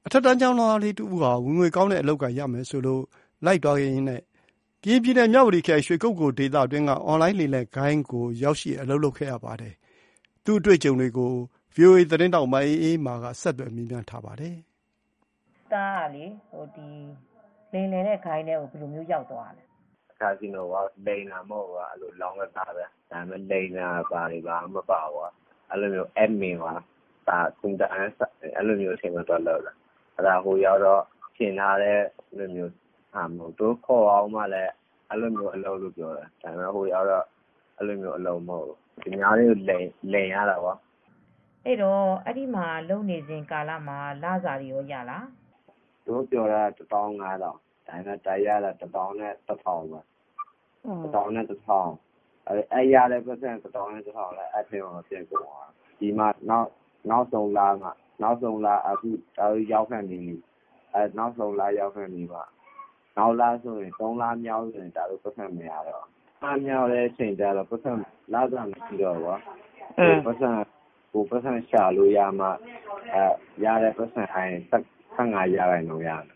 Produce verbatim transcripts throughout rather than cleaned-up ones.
အထက်တန်းကျောင်းသားလေးတဦးဟာဝင်ငွေကောင်းတဲ့အလုပ်အကိုင်ရမယ်ဆိုလို့လိုက်သွားရင်းနဲ့ကရင်ပြည်နယ်မြဝတီခရိုင်ရွှေကုက္ကိုဒေသအတွင်းကအွန်လိုင်းလိမ်လည်ဂိုဏ်းကိုရောက်ရှိအလုပ်လုပ်ခဲ့ရပါတယ်။သူ့အတွေ့အကြုံတွေကို ဗွီအိုအေသတင်းထောက်မအေးအေးမာကဆက်သွယ်မေးမြန်းထားပါတယ်။“သားကလေဒီလိမ်လည်တဲ့ဂိုဏ်းထဲကိုဘယ်လိုမျိုးရောက်သွားတာလဲ။ကာစီနိုကလိမ်တာမဟုတ်ဘူး။အဲ့လိုလောင်းကစားပဲ။ဒါပေမဲ့လိမ်တာဘာတွေဘာမှမပါဘူး။အဲ့လိုမျိုး admin ပါဒါကွန်တန်အဲ့လိုမျိုးအချိန်မှတော့လောက်လာအဲ့ဒါဟိုရောက်တော့ရှင်းထားတဲ့အဲ့လိုမျိုးဟာမဟုတ်တို့ခေါ်အောင်မှလည်းအဲ့လိုမျိုးအလုပ်လို့ပြောတယ်ဒါပေမဲ့ဟိုရောက်တော့အဲ့လိုမျိုးအလုပ်မဟုတ်ဘူးဒီများလေးလိန်လိန်ရတာပေါ့အဲ့တော့အဲ့ဒီမှာလုံနေစဉ်ကာလမှာလစာတွေရောရလားတို့ပြောတာတစ်ပေါင်းငါးတောင်ဒါပေမဲ့တိုင်ရတာတစ်ပေါင်းနဲ့တစ်ထောင်ပဲတစ်ပေါင်းနဲ့တစ်ထောင်အဲ့အဲ့ရတဲ့ပတ်စံတစ်ပေါင်းနဲ့တစ်ထောင်လဲအဲ့ထင်းအောင်ပြင်ကုန်သွားဒီမှာနောက်နောက်ဆုံးလာမှာနောက်ဆုံးလာအခုတော်ရောက်ခံနေပြီအဲနောက်ဆုံးလာရောက်ခံနေပါနောက်လာဆိုရင်သုံးလမြောက်ဆိုရင်ဒါတို့ပတ်စံမရတော့အမြောက်တဲ့အချိန်ကျတော့ပတ်စံလာကြမရှိတော့ဘူးအဲပတ်စံကိုပတ်စံရှာလို့ရမှာအဲရတဲ့ပတ်စံအိုင်ဆယ့်ငါးရာခိုင်နှုန်းရတယ်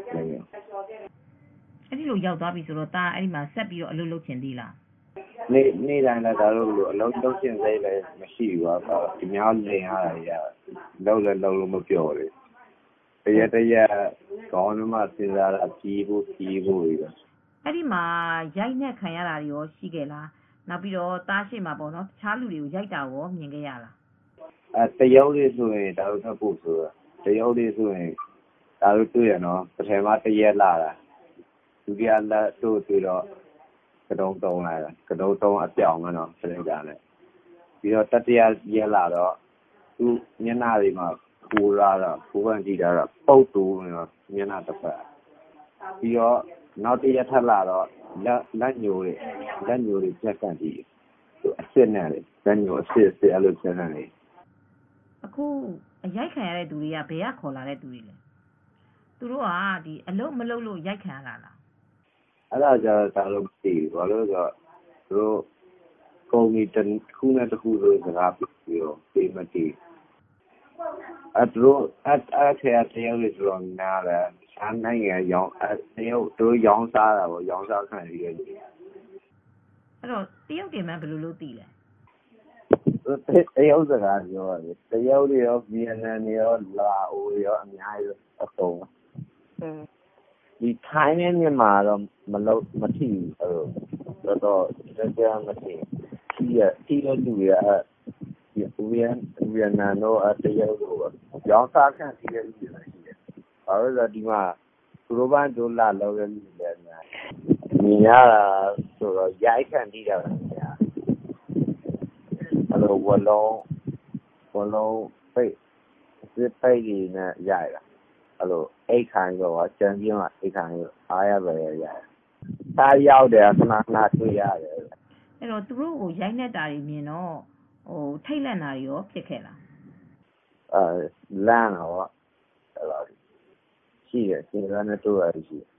အဲ့ဒီလိုရောက်သွားပြီဆိုတော့ဒါအဲ့ဒီမှာဆက်ပြီးတော့အလုပ်လုပ်ချင်သေးလားနေ့နေ့တိုင်းလည်းဒါတို့လိုအလုံးလုံးချင်းစိတ်လည်းမရှိဘူးကွာဒီများလင်ရတာကြီးလုံးလည်းလုံးလို့မပြောလေတရက်တရက်ကောင်းမှစဉ်းစားတာကြီးဖို့ကြီးဖို့ကြီးအဲ့ဒီမှာရိုက်နှက်ခံရတာတွေရောရှိခဲ့လားနောက်ပြီးတော့တားရှိမှာပေါ့နော်တခြားလူတွေကိုရိုက်တာရောမြင်ခဲ့ရလားအဲတရုတ်လေးဆိုရင်ဒါတို့ထပ်ဖို့ဆိုတာတရုတ်လေးဆိုရင်ဒါတို့တွေ့ရနော်ပထမတရက်လာတာဒုတိယလက်တို့တွေ့တော့ကတုံးတုံးလာတာကတုံးတုံးအပြောင်ကတော့ပြင်ကြတယ်ပြီးတော့တတိယရက်လာတော့သူမျက်နှာတွေမှာပူလာတော့ပူပန်ကြည့်တာတော့ပုတ်တူနေတော့မျက်နှာတစ်ဖက်ပြီးတော့နောက်တစ်ရက်ထပ်လာတော့လက်လက်ညိုတွေလက်ညိုတွေပြတ်ကန်ကြည့်သူအစ်စ်နဲ့လေလက်ညိုအစ်စ်အစ်အဲ့လိုပြတ်ကန်နေအခုအရိုက်ခံရတဲ့သူတွေကဘယ်ကခေါ်လာတဲ့သူတွေလဲသူတို့ကဒီအလုံးမလုံးလို့ရိုက်ခံရတာလားအဲ့ဒါကြတော့ဒါလို့မသိဘူးဘာလို့လဲဆိုတော့သူတို့ကုမ္ပဏီတစ်ခုနဲ့တစ်ခုလို့စကားပြီးတော့ပြေးမတည်အဲ့တို့အဲ့အဲ့ထဲတရုတ်တွေဆိုတော့နားတယ်အားနိုင်ငံရောင်းအဲ့တရုတ်တို့ရောင်းစားတာပေါ့ရောင်းစားခံရည်အဲ့တော့တရုတ်တွေမှဘယ်လိုလုပ်တည်လဲတရုတ်စကားပြောရတယ်တရုတ်တွေရောဗီယက်နမ်တွေရောလာအိုတွေရောအများကြီးအစုံဒီထိုင်းနဲ့မြန်မာတော့မလို့မထီဘူးအဲ့တော့တော့တော့ကြမ်းမထီဒီရဒီလိုလူရဒီဗီယက်ဗီယက်နမ်တော့တရုတ်တို့ရောင်းစားခံစီရလူတွေရှိတယ်ဘာလို့လဲဒီမှာသူတို့ဘာတို့လာလောက်ရလူတွေများမြင်ရတာဆိုတော့ရိုက်ခံကြည့်ကြတာများအဲ့လိုဝလုံးဝလုံးပိတ်စစ်ပိတ်နေနဲ့ရိုက်တာအဲ့လိုအိတ်ခိုင်းတော့ကျန်ပြင်းကအိတ်ခိုင်းအားရပဲရိုက်သားရောက်တယ်ခဏခဏတွေ့ရတယ်အဲ့တော့သူတို့ကိုရိုက်နေတာတွေမြင်တော့ဟိုထိတ်လန့်တာတွေရောဖြစ်ခဲ့လားအဲလန့်တော့အဲ့လိုရှိတယ်စဉ်းစားနေတော့ရရှိတယ်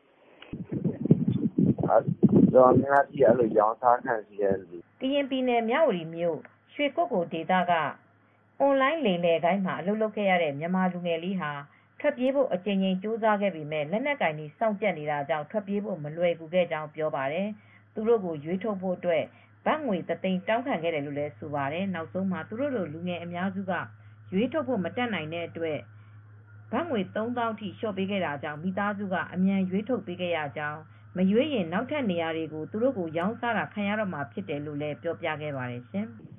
အဲ့တော့များကြီးအဲ့လိုရောင်းစားခံစီရဲ့ကရင်ပြည်နယ်မြဝတီမြို့ရွှေကုက္ကိုဒေသကအွန်လိုင်းလိမ်လည်ကိုင်းမှာအလုပ်လုပ်ခဲ့ရတဲ့မြန်မာလူငယ်လေးဟာထွက်ပြေးဖို့အကြိမ်ကြိမ်ကြိုးစားခဲ့ပေမဲ့လက်နက်ကင်တွေစောင့်ကြပ်နေတာကြောင့်ထွက်ပြေးဖို့မလွယ်ကူခဲ့ကြောင်းပြောပါတယ်။သူတို့ကိုရွေးထုတ်ဖို့အတွက်ဘတ်ငွေတသိန်းတောင်းခံခဲ့တယ်လို့လည်းဆိုပါတယ်။နောက်ဆုံးမှာသူတို့လိုလူငယ်အများစုကရွေးထုတ်ဖို့မတက်နိုင်တဲ့အတွက်ဘတ်ငွေသုံးသောင်းထိလျှော့ပေးခဲ့တာကြောင့်မိသားစုကအမြန်ရွေးထုတ်ပေးခဲ့ရကြောင်းမရွေးရင်နောက်ထပ်နေရာတွေကိုသူတို့ကိုရောင်းစားတာခံရတော့မှာဖြစ်တယ်လို့လည်းပြောပြခဲ့ပါတယ်ရှင်။